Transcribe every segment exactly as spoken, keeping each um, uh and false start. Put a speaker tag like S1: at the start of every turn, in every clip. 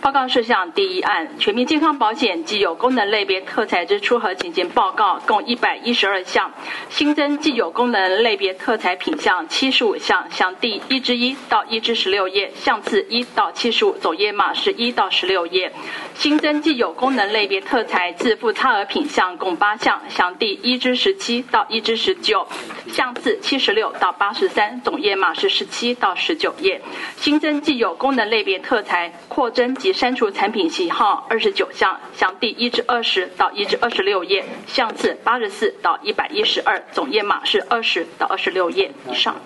S1: 报告事项第一案，全民健康保险既有功能类别特材之出核情形报告共一百一十二项，新增既有功能类别特材品项七十五项，详第一至一到一至十六页，项次一到七十五，总页码是一到十六页。新增既有功能类别特材自负差额品项共八项，详第一至十七到一至十九，项次七十六到八十三，总页码是十七到十九页。新增既有功能类别特材扩增及删除产品型号二十九项，详第一至二十到一至二十六页，项次八十四到一百一十二，总页码是二十到二十六页以上。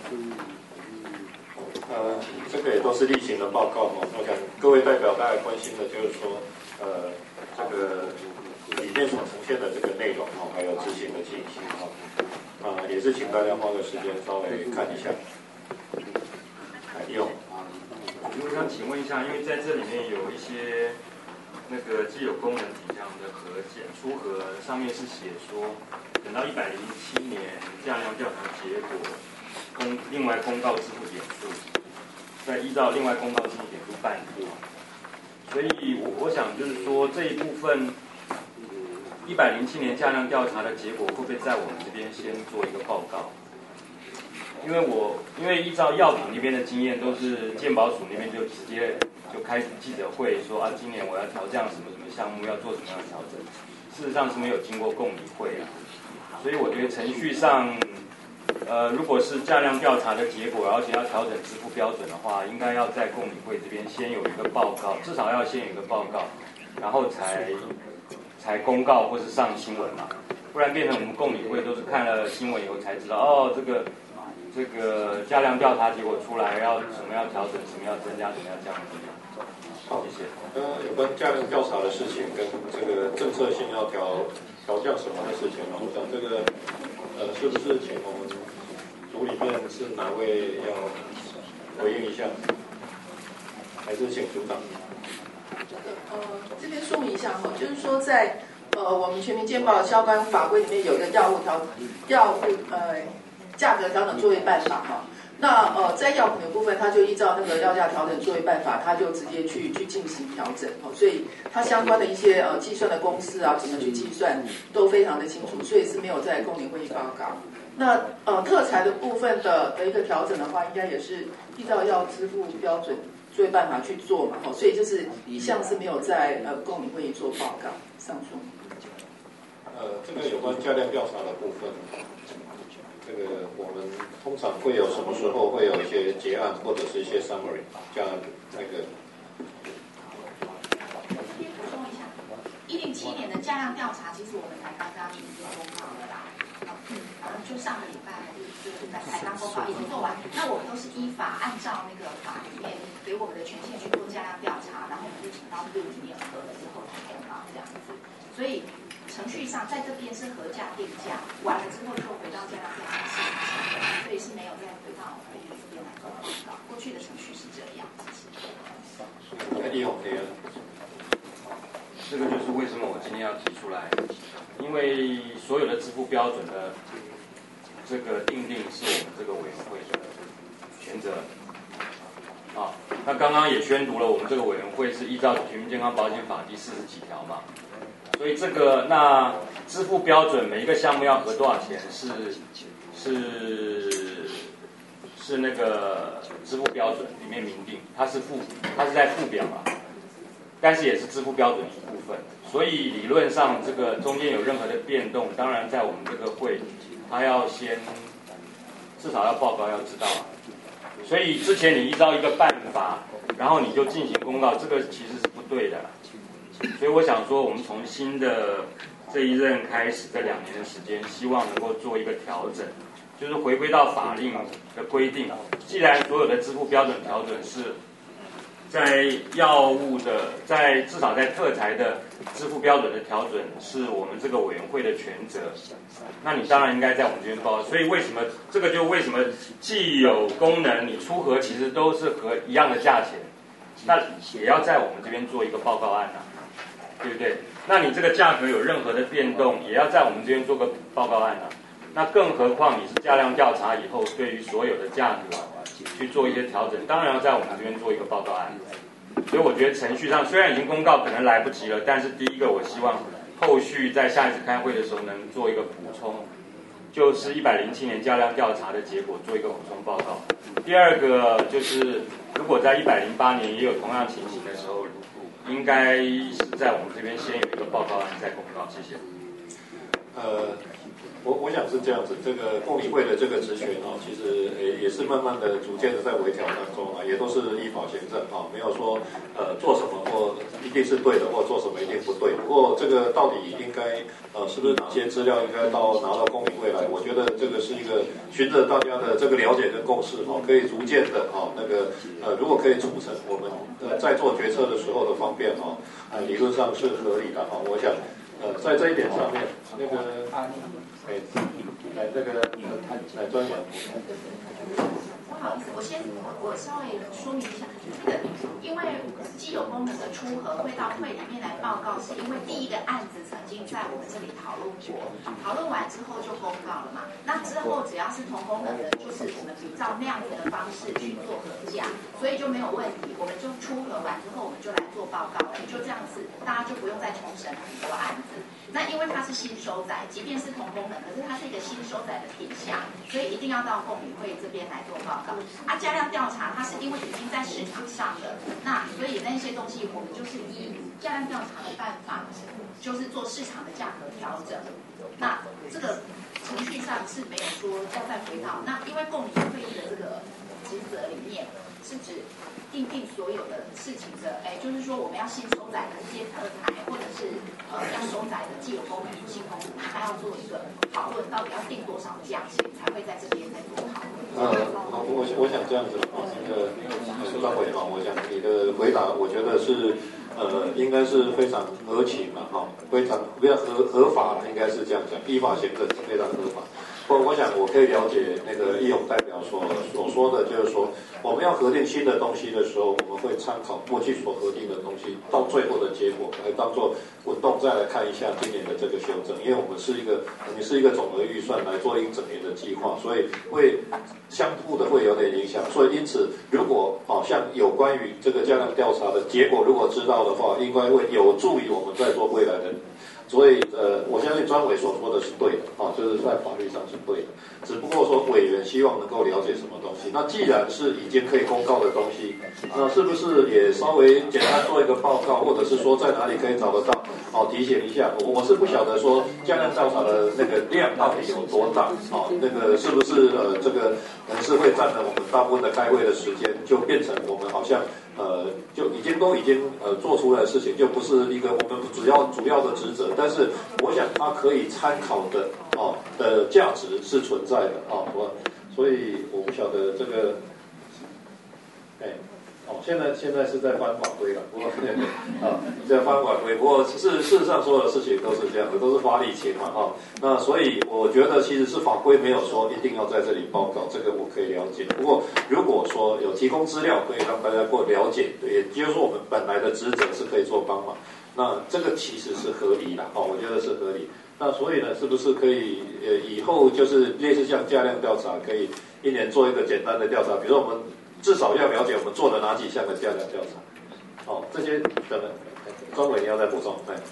S2: 呃，这个也都是例行的报告哦。我想各位代表大概关心的就是说，呃，这个里面所呈现的这个内容哦，还有执行的情形哦，啊、呃，也是请大家花个时间稍微看一下。来，用。
S3: 我想请问一下，因为在这里面有一些那个既有功能品项的核检出核，上面是写说，等到一百零七年价量调查结果公另外公告支付点数，再依照另外公告支付点数办理。所以我我想就是说这一部分一百零七年价量调查的结果会不会在我们这边先做一个报告？因为我因为依照药品那边的经验，都是健保署那边就直接就开记者会说啊，今年我要调降什么什么项目，要做什么样的调整。事实上是没有经过共理会啊，所以我觉得程序上，呃，如果是价量调查的结果，而且要调整支付标准的话，应该要在共理会这边先有一个报告，至少要先有一个报告，然后才才公告或是上新闻嘛，不然变成我们共理会都是看了新闻以后才知道，哦，这个。这个价量调查结果出来，要什么要调整，什么要增加，什么要降低。好，谢谢。
S2: 呃，有关价量调查的事情跟这个政策性要调调降什么的事情，我想这个呃，是不是请我们组里面是哪位要回应一下？还是请组长？
S4: 这个呃，这边说明一下哈，就是说在呃我们全民健保相关法规里面有一个药物调药物呃。价格调整作业办法哈，那呃在药品的部分，它就依照那个药价调整作业办法，它就直接去去进行调整哦，所以它相关的一些呃计算的公式啊，怎么去计算都非常的清楚，所以是没有在共理会议报告。那呃特材的部分的的一个调整的话，应该也是依照要支付标准作业办法去做嘛，哦，所以就是一项是没有在呃共理会议做报告上述。
S2: 呃，这个有关价量调查的部分。这个我们通常会有什么时候会有一些结案或者是一些 summary， 这样那个。
S5: 补充一下，一零七年的价量调查，其实我们才刚刚已经公告了啦，嗯，然后就上个礼拜还是就是才才刚公告，已经做完。那我们都是依法按照那个法里面给我们的权限去做价量调查，然后我们就请到六几年核了之后才公告这样子，所以。程序上，在这边是核价定价，完了之后又回到价量调查系统上，所以是没有再回到会议这边来做报告。过去的程序是这样子。
S3: 这个就是为什么我今天要提出来，因为所有的支付标准的这个定定是我们这个委员会的权责。啊，那刚刚也宣读了，我们这个委员会是依照《全民健康保险法》第四十几条嘛。所以这个那支付标准每一个项目要核多少钱是是是那个支付标准里面明定，它是附它是在附表啊，但是也是支付标准一部分。所以理论上这个中间有任何的变动，当然在我们这个会，它要先至少要报告要知道啊。所以之前你依照一个办法，然后你就进行公告，这个其实是不对的。所以我想说，我们从新的这一任开始，这两年的时间，希望能够做一个调整，就是回归到法令的规定。既然所有的支付标准调整是在药物的，在至少在特材的支付标准的调整，是我们这个委员会的权责，那你当然应该在我们这边报告。所以为什么这个就为什么既有功能，你出核其实都是和一样的价钱，那也要在我们这边做一个报告案啊。对不对？那你这个价格有任何的变动，也要在我们这边做个报告案啊。那更何况你是价量调查以后，对于所有的价格去做一些调整，当然要在我们这边做一个报告案。 所以我觉得程序上虽然已经公告可能来不及了，但是第一个我希望后续在下一次开会的时候能做一个补充，就是一百零七年价量调查的结果做一个补充报告。第二个就是如果在一百零八年也有同样情形的时候，应该是在我们这边先有一个报告案再公告。谢谢。
S2: 呃，我我想是这样子，这个共理会的这个职权哦，其实也也是慢慢的、逐渐的在微调当中啊，也都是依法行政啊，没有说呃做什么或一定是对的，或做什么一定不对。不过这个到底应该呃是不是哪些资料应该到拿到共理会来？我觉得这个是一个循着大家的这个了解跟共识哦，可以逐渐的哦那个呃如果可以促成我们呃在做决策的时候的方便哦，呃理论上是合理的哈、哦，我想。呃，在这一点上面，那个，哎，来这个，来专员。
S5: 不好意思，我先我稍微说明一下，这个因为既有功能的出核会到会里面来报告，是因为第一个案子曾经在我们这里讨论过，讨论完之后就公告了嘛。那之后只要是同功能的，就是我们比照那样子的方式去做核价，所以就没有问题。我们就出核完之后，我们就来做报告了，就这样子，大家就不用再重审很多案子。那因为它是新收载，即便是同功能，可是它是一个新收载的品项，所以一定要到共理会这边来做报告。啊，价量调查它是因为已经在市场上了，那所以那些东西我们就是依价量调查的办法，就是做市场的价格调整。那这个程序上是没有说要再回到那，因为共理会议的这个职责里面是指订定所有的事情的，哎，就是说我们要新收载的这些特材，或者是呃要收载的既有功能新功能，它要做一个讨论，到底要定多少价钱才会在这边再做讨论。
S2: 呃，我我想这样子啊，那个苏大伟哈，我想你的回答，我觉得是呃，应该是非常合情嘛，哈，非常比较合合法，应该是这样讲，依法行政非常合法。我我想我可以了解那个义勇代表所所说的，就是说我们要核定新的东西的时候，我们会参考过去所核定的东西，到最后的结果来当做滚动，再来看一下今年的这个修正。因为我们是一个，你是一个总额预算来做一整年的计划，所以会相互的会有点影响。所以因此，如果好、哦、像有关于这个价量调查的结果，如果知道的话，应该会有助于我们在做未来的。所以，呃，我相信专委所说的是对的，啊，就是在法律上是对的。只不过说，委员希望能够了解什么东西。那既然是已经可以公告的东西，那是不是也稍微简单做一个报告，或者是说在哪里可以找得到？哦，提醒一下，我我是不晓得说价量调查的那个量到底有多大，哦，那个是不是呃这个可能是会占了我们大部分的开会的时间，就变成我们好像。呃，就已经都已经呃做出来的事情，就不是一个我们主要主要的职责。但是我想它可以参考的哦的价值是存在的啊，我、哦、所以我不晓得这个，哎，哦，现在现在是在翻法规了，不过啊在翻法规，不过事事实上所有的事情都是这样的，都是花力气嘛啊。那所以我觉得其实是法规没有说一定要在这里报告，这个我可以了解。不过如果说有提供资料可以让大家过了解，也就是说我们本来的职责是可以做帮忙，那这个其实是合理的哦，我觉得是合理。那所以呢，是不是可以呃以后就是类似像价量调查，可以一年做一个简单的调查，比如说我们至少要了解我们做了哪几项的价量调查，哦，这些等等，专委你要再补充，哎。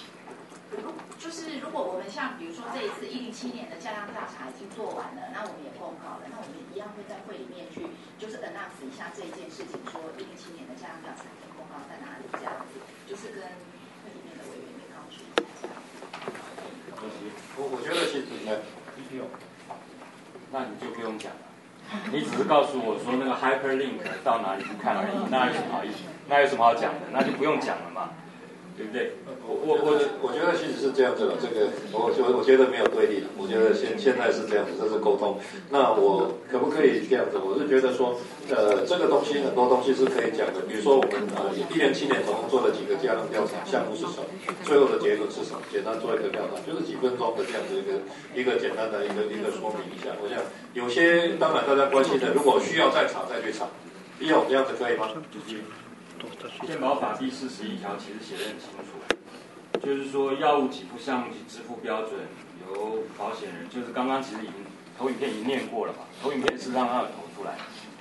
S5: 就是如果我们像比如说这一次一零七年的价量调查已经做完了，那我们也公告了，那我们一样会在会里面去就是 announce 一下这一件事情，说一零七年的价量调查已经公告在哪里，这样子，就是跟会里面的委员也告知一下。
S2: 我我觉得其实
S3: 不用，那你就不用讲了，你只是告诉我说那个 hyperlink 到哪里去看而已，那有什么好意思？那有什么好讲的？那就不用讲了嘛。对不对？
S2: 我我我我觉得其实是这样子的，这个我我我觉得没有对立的，我觉得现现在是这样子，这是沟通。那我可不可以这样子？我是觉得说，呃，这个东西很多东西是可以讲的，比如说我们呃一零七年总共做了几个价量调查，项目是什么，最后的结论是什么，简单做一个调查，就是几分钟的这样子一个一个简单的一个一个说明一下。我想有些当然大家关心的，如果需要再查再去查，一勇这样子可以吗？
S3: 健保法第四十一条其实写得很清楚，就是说药物给付项目及支付标准由保险人，就是刚刚其实已经投影片已经念过了嘛，投影片是让他投出来，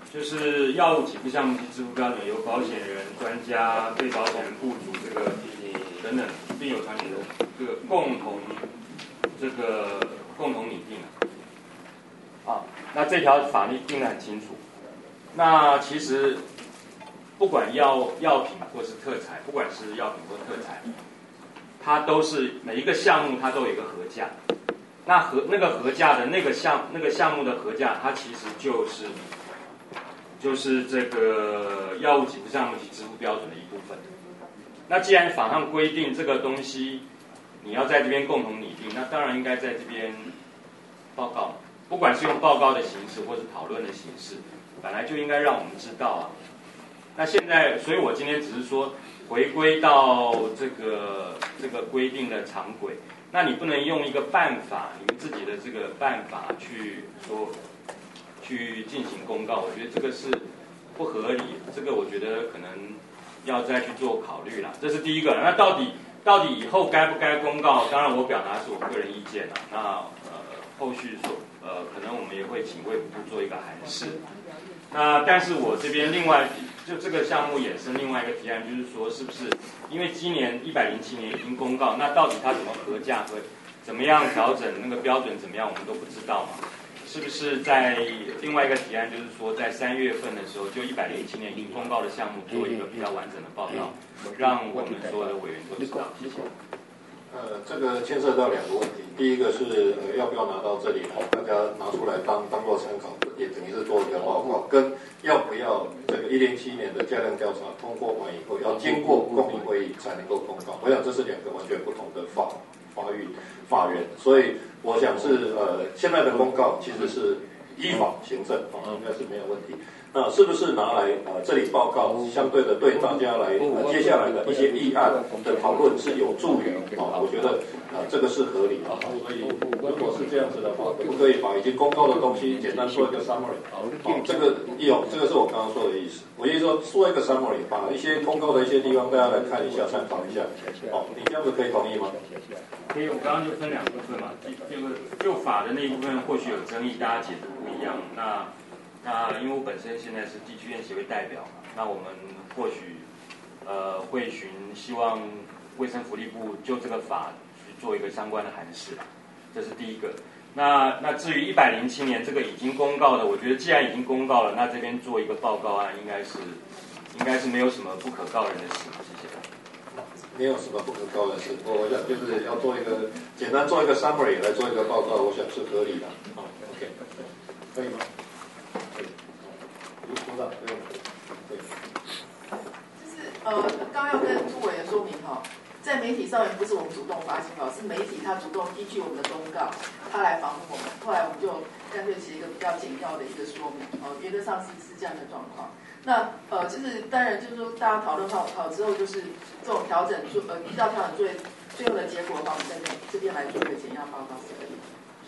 S3: 就是药物给付项目及支付标准由保险人、专家、被保险人、雇主这个等等并有传理人这个共同这个共同拟定啊。那这条法律定得很清楚。那其实不管药药品或是特材，不管是药品或特材，它都是每一个项目它都有一个核价。那核那个核价的那个项那个项目的核价，它其实就是就是这个药物给付项目及支付标准的一部分。那既然法上规定这个东西你要在这边共同拟定，那当然应该在这边报告，不管是用报告的形式或是讨论的形式，本来就应该让我们知道啊。那现在，所以我今天只是说回归到这个这个规定的常轨。那你不能用一个办法，你们自己的这个办法去说，去进行公告，我觉得这个是不合理，这个我觉得可能要再去做考虑啦。这是第一个。那到底到底以后该不该公告？当然我表达是我个人意见啦。那呃后续说呃可能我们也会请卫福部做一个函释。那但是我这边另外就这个项目衍生另外一个提案，就是说是不是因为今年一百零七年已经公告，那到底它怎么核价和怎么样调整那个标准怎么样，我们都不知道嘛？是不是在另外一个提案，就是说在三月份的时候，就一百零七年已经公告的项目做一个比较完整的报告，让我们所有的委员都知道。谢谢。
S2: 呃，这个牵涉到两个问题，第一个是呃要不要拿到这里来，大家拿出来当当做参考，也等于是做一个报告，跟要不要这个一零七年的价量调查通过完以后，要经过公民会议才能够公告。我想这是两个完全不同的法法律法源，所以我想是呃现在的公告其实是依法行政啊，应该是没有问题。那是不是拿来呃这里报告，相对的对大家来呃接下来的一些议案的讨论是有助于啊？我觉得呃这个是合理的。所以如果是这样子的话，可不可以把已经公告的东西简单做一个 summary？ 哦，这个有这个是我刚刚说的意思。我意思说做一个 summary， 把一些公告的一些地方大家来看一下，参考一下。哦，你这样子可以同意吗？
S3: 可以，我刚刚就分两部分嘛，这个就法的那一部分或许有争议，大家解读不一样。那那因为我本身现在是地区院协会代表嘛，那我们或许呃会询希望卫生福利部就这个法去做一个相关的函释，这是第一个。那那至于一百零七年这个已经公告的，我觉得既然已经公告了，那这边做一个报告案，应该是应该是没有什么不可告人的事。谢谢。
S2: 没有什么不可告的事，我想就是要做一个简单做一个 summary 来做一个报告，我想是合理的。好 ，OK， 可以吗？可以。部长，对。对。
S4: 就是呃，刚要跟朱委员说明哈，在媒体上面不是我们主动发信号，是媒体他主动依据我们的公告，他来访问我们，后来我们就干脆写一个比较简要的一个说明，哦，原则上是是这样的状况。那呃，就是当然就是说，大家讨论好好之后，就是这种调整做呃依照调整最最后的结果的话，我们在这边来做一个简要报告是可以。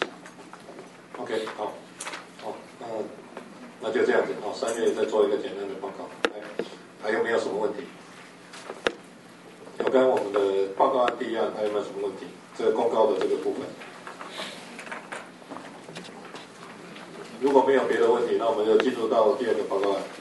S2: OK， 好，好，那那就这样子，好，三月再做一个简单的报告。还还有没有什么问题？有关我们的报告案第一案还有没有什么问题？这个公告的这个部分。如果没有别的问题，那我们就进入到第二个报告案。